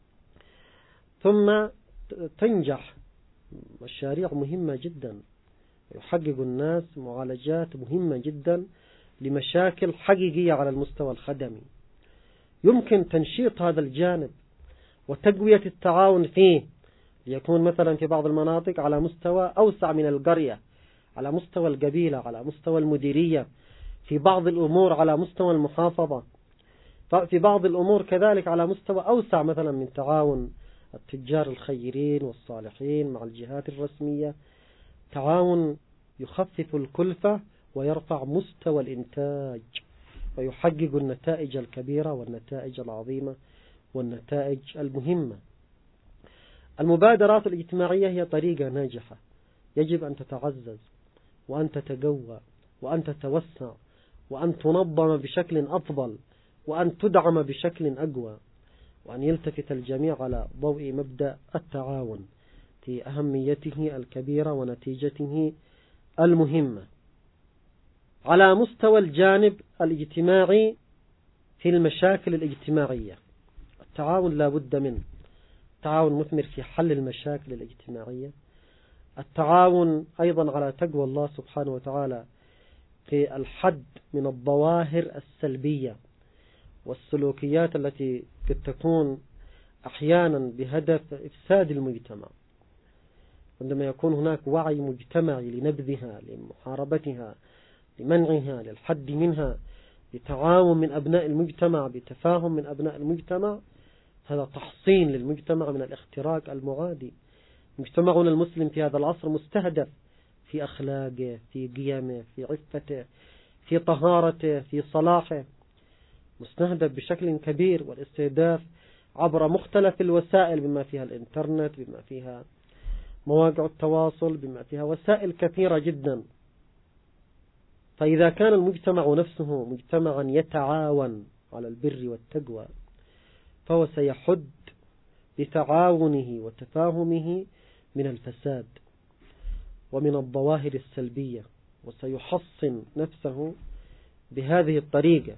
ثم تنجح مشاريع مهمة جدا، يحقق الناس معالجات مهمة جدا لمشاكل حقيقية على المستوى الخدمي. يمكن تنشيط هذا الجانب وتقوية التعاون فيه، ليكون مثلا في بعض المناطق على مستوى أوسع من القرية، على مستوى القبيلة، على مستوى المديرية، في بعض الأمور على مستوى المحافظة، في بعض الأمور كذلك على مستوى أوسع مثلا من تعاون التجار الخيرين والصالحين مع الجهات الرسمية. تعاون يخفف الكلفة ويرفع مستوى الإنتاج ويحقق النتائج الكبيرة والنتائج العظيمة والنتائج المهمة. المبادرات الاجتماعية هي طريقة ناجحة، يجب أن تتعزز وأن تتقوى وأن تتوسع وأن تنظم بشكل أفضل وأن تدعم بشكل أقوى، وأن يلتفت الجميع على ضوء مبدأ التعاون في أهميته الكبيرة ونتيجته المهمة. على مستوى الجانب الاجتماعي في المشاكل الاجتماعية. التعاون لا بد منه، التعاون مثمر في حل المشاكل الاجتماعية، التعاون أيضا على تقوى الله سبحانه وتعالى في الحد من الظواهر السلبية والسلوكيات التي قد تكون أحيانا بهدف إفساد المجتمع. عندما يكون هناك وعي مجتمعي لنبذها، لمحاربتها، لمنعها، للحد منها، بتعاون من أبناء المجتمع، بتفاهم من أبناء المجتمع، هذا تحصين للمجتمع من الاختراق المعادي. مجتمعنا المسلم في هذا العصر مستهدف في أخلاقه، في قيمه، في عفته، في طهارته، في صلاحه، مستهدف بشكل كبير، والاستهداف عبر مختلف الوسائل بما فيها الإنترنت، بما فيها مواقع التواصل، بما فيها وسائل كثيرة جدا. فإذا كان المجتمع نفسه مجتمعا يتعاون على البر والتقوى فهو سيحد بتعاونه وتفاهمه من الفساد ومن الظواهر السلبية، وسيحصن نفسه بهذه الطريقة،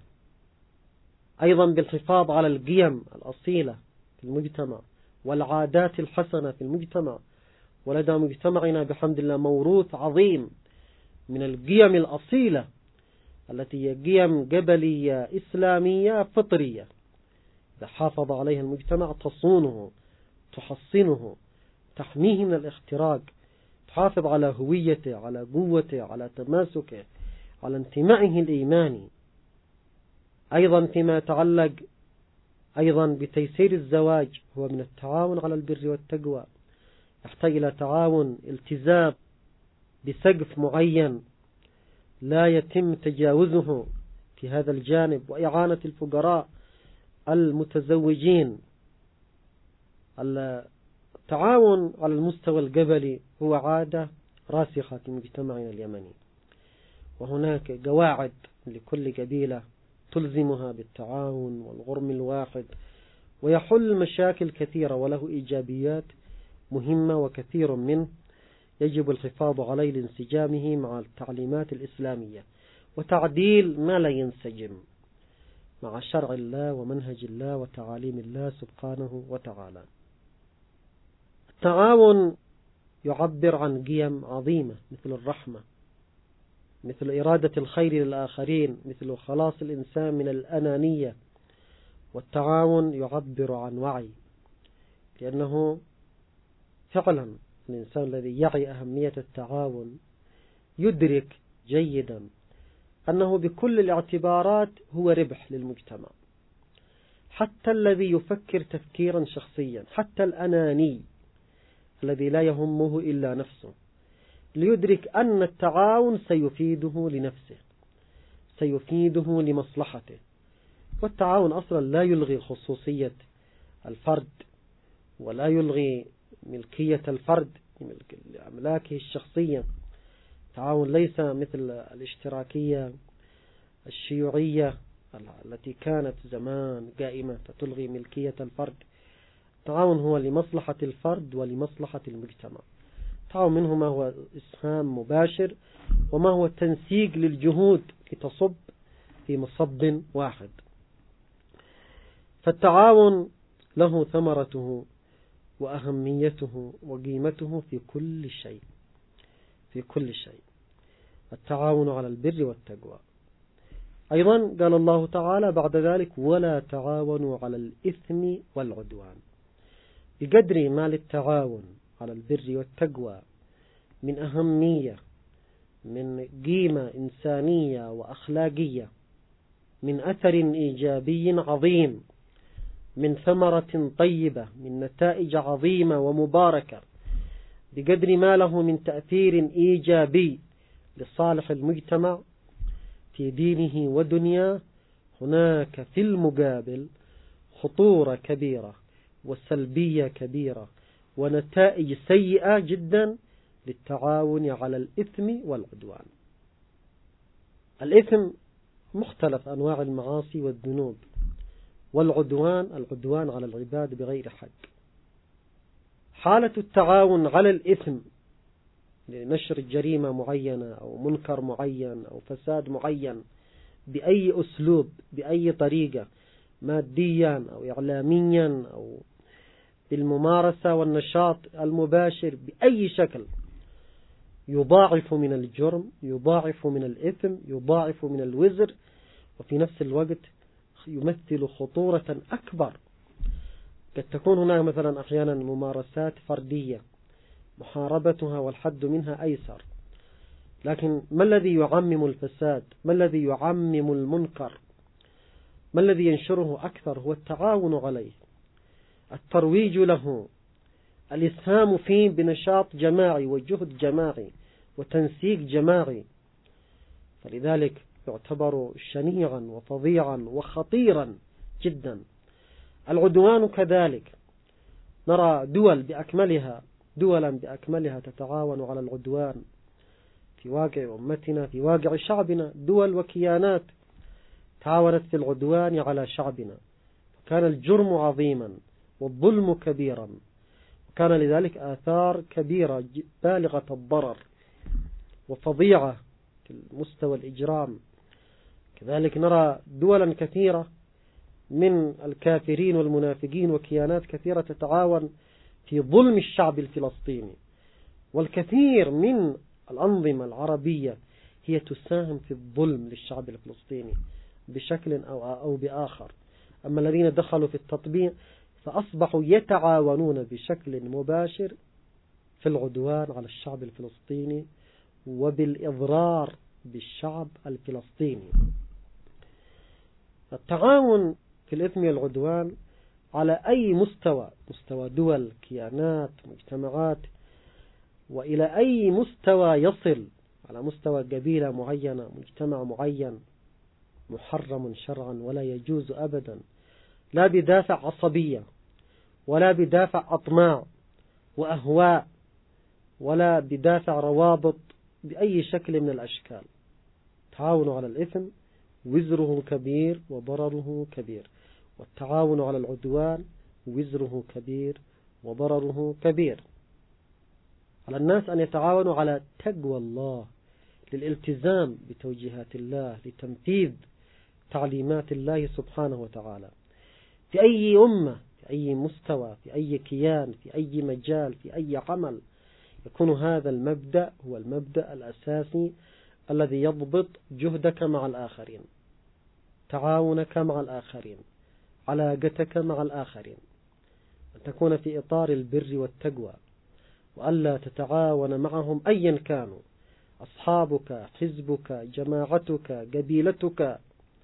أيضا بالحفاظ على القيم الأصيلة في المجتمع والعادات الحسنة في المجتمع. ولدى مجتمعنا بحمد الله موروث عظيم من القيم الأصيلة التي هي قيم قبلية إسلامية فطرية، إذا حافظ عليها المجتمع تصونه، تحصنه، تحميه من الاختراق، تحافظ على هويته، على قوته، على تماسكه، على انتمائه الإيماني. أيضا فيما يتعلق أيضا بتيسير الزواج، هو من التعاون على البر والتقوى، يحتاج إلى تعاون، التزام بسقف معين لا يتم تجاوزه في هذا الجانب، وإعانة الفقراء المتزوجين. التعاون على المستوى القبلي هو عادة راسخة في مجتمعنا اليمني، وهناك قواعد لكل قبيلة تلزمها بالتعاون والغرم الواحد، ويحل مشاكل كثيرة وله إيجابيات مهمة، وكثير منه يجب الحفاظ عليه لانسجامه مع التعليمات الإسلامية وتعديل ما لا ينسجم مع شرع الله ومنهج الله وتعاليم الله سبحانه وتعالى. التعاون يعبر عن قيم عظيمة مثل الرحمة، مثل إرادة الخير للآخرين، مثل خلاص الإنسان من الأنانية. والتعاون يعبر عن وعي، لأنه فعلا الإنسان الذي يعي أهمية التعاون يدرك جيدا أنه بكل الاعتبارات هو ربح للمجتمع، حتى الذي يفكر تفكيرا شخصيا، حتى الأناني الذي لا يهمه إلا نفسه، ليدرك أن التعاون سيفيده لنفسه، سيفيده لمصلحته. والتعاون أصلا لا يلغي خصوصية الفرد ولا يلغي ملكية الفرد لأملاكه الشخصية. التعاون ليس مثل الاشتراكية الشيوعية التي كانت زمان قائمة فتلغي ملكية الفرد. التعاون هو لمصلحة الفرد ولمصلحة المجتمع. التعاون منه ما هو إسهام مباشر وما هو تنسيق للجهود لتصب في مصب واحد. فالتعاون له ثمرته وأهميته وقيمته في كل شيء، في كل شيء. التعاون على البر والتقوى. أيضا قال الله تعالى بعد ذلك: ولا تعاونوا على الإثم والعدوان. بقدر ما للتعاون على البر والتقوى من أهمية، من قيمة إنسانية وأخلاقية، من أثر إيجابي عظيم، من ثمرة طيبة، من نتائج عظيمة ومباركة، بقدر ما له من تأثير إيجابي لصالح المجتمع في دينه ودنياه، هناك في المقابل خطورة كبيرة وسلبية كبيرة ونتائج سيئة جدا للتعاون على الإثم والعدوان. الإثم مختلف أنواع المعاصي والذنوب، والعدوان العدوان على العباد بغير حق. حالة التعاون على الإثم لنشر جريمة معينة أو منكر معين أو فساد معين بأي أسلوب بأي طريقة، ماديا أو إعلاميا أو بالممارسة والنشاط المباشر بأي شكل، يضاعف من الجرم، يضاعف من الإثم، يضاعف من الوزر، وفي نفس الوقت يمثل خطورة أكبر. قد تكون هناك مثلا أحيانا ممارسات فردية محاربتها والحد منها أيسر، لكن ما الذي يعمم الفساد؟ ما الذي يعمم المنكر؟ ما الذي ينشره أكثر؟ هو التعاون عليه، الترويج له، الإسهام فيه بنشاط جماعي وجهد جماعي وتنسيق جماعي. فلذلك يعتبر شنيعا وفظيعا وخطيرا جدا. العدوان كذلك، نرى دول بأكملها دولا بأكملها تتعاون على العدوان في واقع أمتنا، في واقع شعبنا، دول وكيانات تعاونت في العدوان على شعبنا، كان الجرم عظيما والظلم كبيرا، وكان لذلك آثار كبيرة بالغة الضرر وفظيعة في مستوى الإجرام. كذلك نرى دولا كثيرة من الكافرين والمنافقين وكيانات كثيرة تتعاون في ظلم الشعب الفلسطيني، والكثير من الأنظمة العربية هي تساهم في الظلم للشعب الفلسطيني بشكل أو أو بآخر. أما الذين دخلوا في التطبيع فأصبحوا يتعاونون بشكل مباشر في العدوان على الشعب الفلسطيني وبالإضرار بالشعب الفلسطيني. التعاون في الإثم والعدوان على أي مستوى، مستوى دول، كيانات، مجتمعات، وإلى أي مستوى يصل، على مستوى قبيلة معينة، مجتمع معين، محرم شرعا ولا يجوز أبدا، لا بدافع عصبية ولا بدافع أطماع وأهواء ولا بدافع روابط بأي شكل من الأشكال. التعاون على الإثم وزره كبير وضرره كبير، والتعاون على العدوان وزره كبير وضرره كبير. على الناس أن يتعاونوا على تقوى الله، للالتزام بتوجيهات الله، لتنفيذ تعليمات الله سبحانه وتعالى في أي أمة، في أي مستوى، في أي كيان، في أي مجال، في أي عمل. يكون هذا المبدأ هو المبدأ الأساسي الذي يضبط جهدك مع الآخرين، تعاونك مع الآخرين، علاقتك مع الآخرين، أن تكون في إطار البر والتقوى، وألا تتعاون معهم أيا كانوا، أصحابك، حزبك، جماعتك، قبيلتك،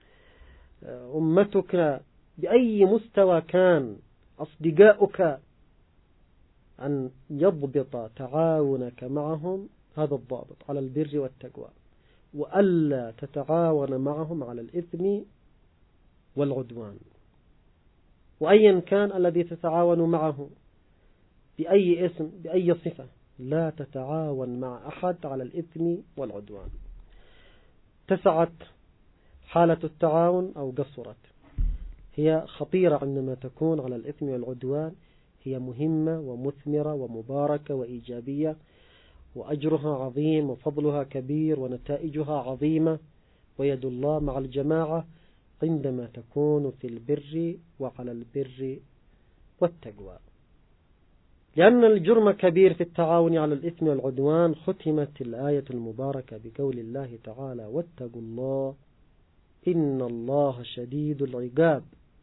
أمتك، بأي مستوى كان، أصدقاؤك، أن يضبط تعاونك معهم هذا الضابط على البر والتقوى، وألا تتعاون معهم على الإثم والعدوان. وأيا كان الذي تتعاون معه بأي اسم بأي صفة، لا تتعاون مع أحد على الإثم والعدوان. اتسعت حالة التعاون أو قصرت، هي خطيرة عندما تكون على الإثم والعدوان، هي مهمة ومثمرة ومباركة وإيجابية، وأجرها عظيم وفضلها كبير ونتائجها عظيمة، ويد الله مع الجماعة عندما تكون في البر وعلى البر والتقوى. لأن الجرم كبير في التعاون على الإثم والعدوان، ختمت الآية المباركة بقول الله تعالى: واتقوا الله إن الله شديد العقاب.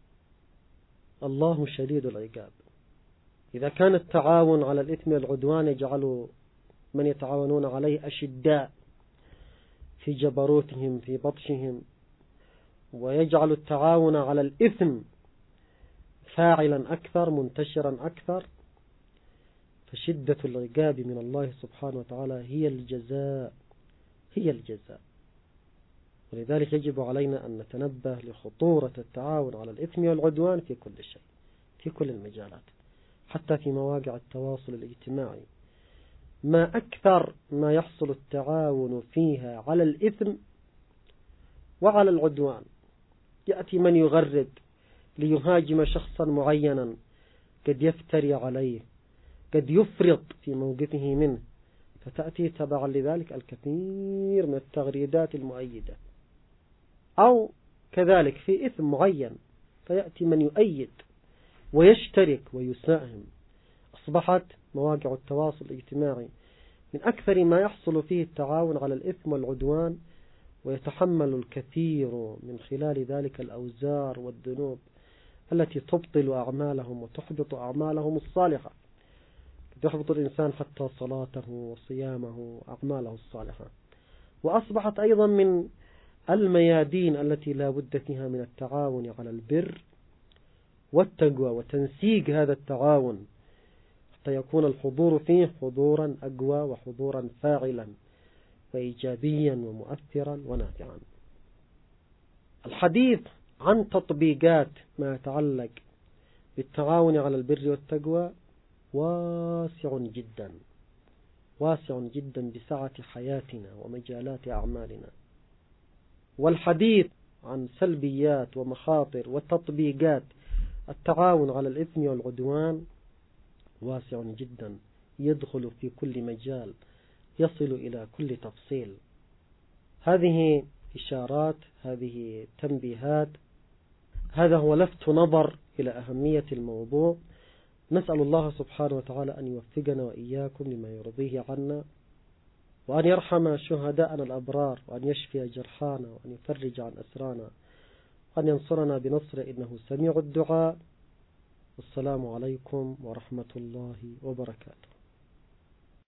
الله شديد العقاب. إذا كان التعاون على الإثم والعدوان يجعل من يتعاونون عليه أشداء في جبروتهم في بطشهم، ويجعل التعاون على الإثم فاعلا أكثر منتشرا أكثر، فشدة العقاب من الله سبحانه وتعالى هي الجزاء هي الجزاء. ولذلك يجب علينا أن نتنبه لخطورة التعاون على الإثم والعدوان في كل شيء، في كل المجالات، حتى في مواقع التواصل الاجتماعي. ما أكثر ما يحصل التعاون فيها على الإثم وعلى العدوان. يأتي من يغرد ليهاجم شخصا معينا، قد يفتري عليه، قد يفرط في موقفه منه، فتأتي تبعا لذلك الكثير من التغريدات المؤيدة. أو كذلك في إثم معين فيأتي من يؤيد ويشترك ويساهم. أصبحت مواقع التواصل الاجتماعي من أكثر ما يحصل فيه التعاون على الإثم والعدوان، ويتحمل الكثير من خلال ذلك الأوزار والذنوب التي تبطل أعمالهم وتحبط أعمالهم الصالحة. يحبط الإنسان حتى صلاته وصيامه وأعماله الصالحة. وأصبحت أيضا من الميادين التي لا بد فيها من التعاون على البر والتقوى وتنسيق هذا التعاون حتى يكون الحضور فيه حضورا أقوى وحضورا فاعلا وإيجابيا ومؤثرا ونافعا. الحديث عن تطبيقات ما يتعلق بالتعاون على البر والتقوى واسع جدا واسع جدا بسعة حياتنا ومجالات أعمالنا. والحديث عن سلبيات ومخاطر وتطبيقات التعاون على الإثم والعدوان واسع جدا، يدخل في كل مجال، يصل إلى كل تفصيل. هذه إشارات، هذه تنبيهات، هذا هو لفت نظر إلى أهمية الموضوع. نسأل الله سبحانه وتعالى أن يوفقنا وإياكم لما يرضيه عنا، وأن يرحم شهداءنا الأبرار، وأن يشفي جرحانا، وأن يفرج عن أسرانا، وأن ينصرنا بنصره إنه سميع الدعاء. والسلام عليكم ورحمة الله وبركاته.